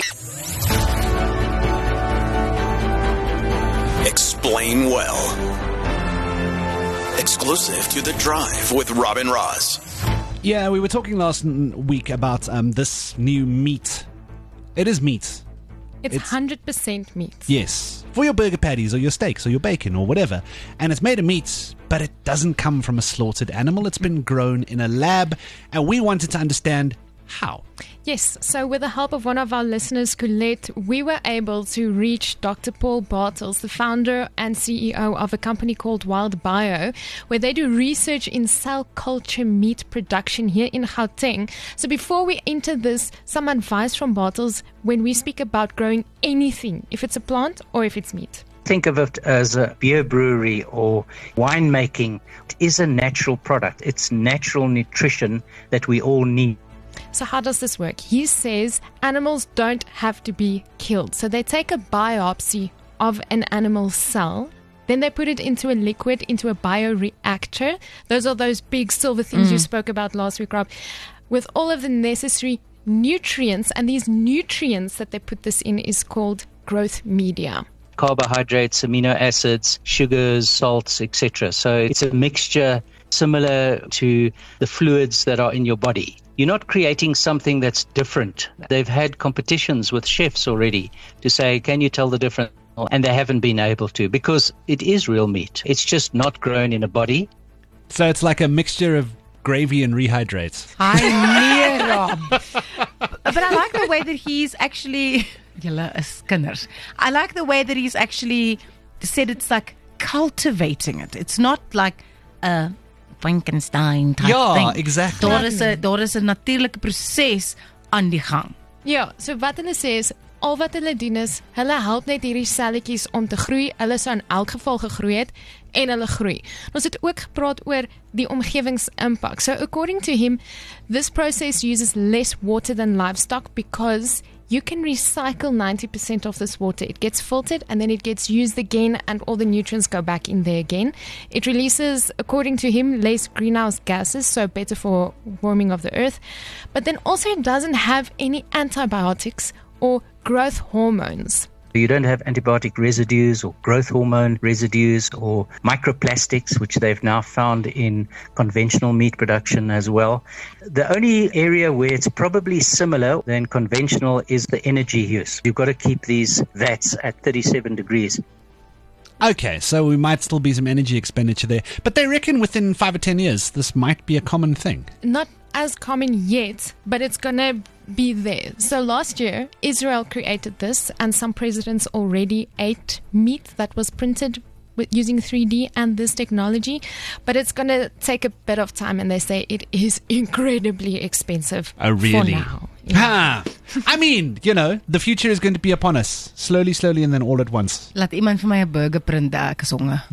Explain Well. Exclusive to The Drive with Robin Ross. Yeah, we were talking last week about this new meat. It is meat. It's 100% meat. Yes. For your burger patties or your steaks or your bacon or whatever. And it's made of meat, but it doesn't come from a slaughtered animal. It's been grown in a lab. And we wanted to understand how. Yes, so with the help of one of our listeners, Colette, we were able to reach Dr. Paul Bartels, the founder and CEO of a company called Wild Bio, where they do research in cell culture meat production here in Gauteng. So before we enter this, some advice from Bartels when we speak about growing anything, if it's a plant or if it's meat. Think of it as a beer brewery or winemaking. It is a natural product. It's natural nutrition that we all need. So how does this work? He says animals don't have to be killed. So they take a biopsy of an animal cell, then they put it into a liquid, into a bioreactor. Those are those big silver things you spoke about last week, Rob, with all of the necessary nutrients. And these nutrients that they put this in is called growth media. Carbohydrates, amino acids, sugars, salts, etc. So it's a mixture similar to the fluids that are in your body. You're not creating something that's different. They've had competitions with chefs already to say, can you tell the difference? And they haven't been able to because it is real meat. It's just not grown in a body. So it's like a mixture of gravy and rehydrates. Hi, Rob. But I like the way that he's actually... Julle is kinders. I like the way that he's actually said it's like cultivating it. It's not like a Frankenstein type thing. Ja, exactly. Daar is 'n natuurlike proses aan die gang. Ja, so wat hulle sê is, al wat hulle doen is, hulle help net hierdie selletjies om te groei. Hulle sou in elk geval gegroei het en hulle groei. Ons het ook gepraat oor die omgewingsimpak. So according to him, this process uses less water than livestock because you can recycle 90% of this water. It gets filtered and then it gets used again and all the nutrients go back in there again. It releases, according to him, less greenhouse gases, so better for warming of the earth. But then also it doesn't have any antibiotics or growth hormones. You don't have antibiotic residues or growth hormone residues or microplastics, which they've now found in conventional meat production as well. The only area where it's probably similar than conventional is the energy use. You've got to keep these vats at 37 degrees. Okay, so we might still be some energy expenditure there. But they reckon within 5 or 10 years, this might be a common thing. Not as common yet, but it's going to be there. So last year, Israel created this, and some presidents already ate meat that was printed using 3D and this technology, but it's going to take a bit of time, and they say it is incredibly expensive. Oh, really? For now. Yeah. I mean, the future is going to be upon us. Slowly, and then all at once. Laat iemand vir my 'n burger print, ek is honger.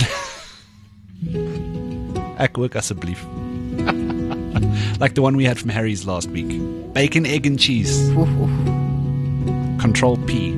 Ek ook asseblief. Like the one we had from Harry's last week. Bacon, egg and cheese. Control P.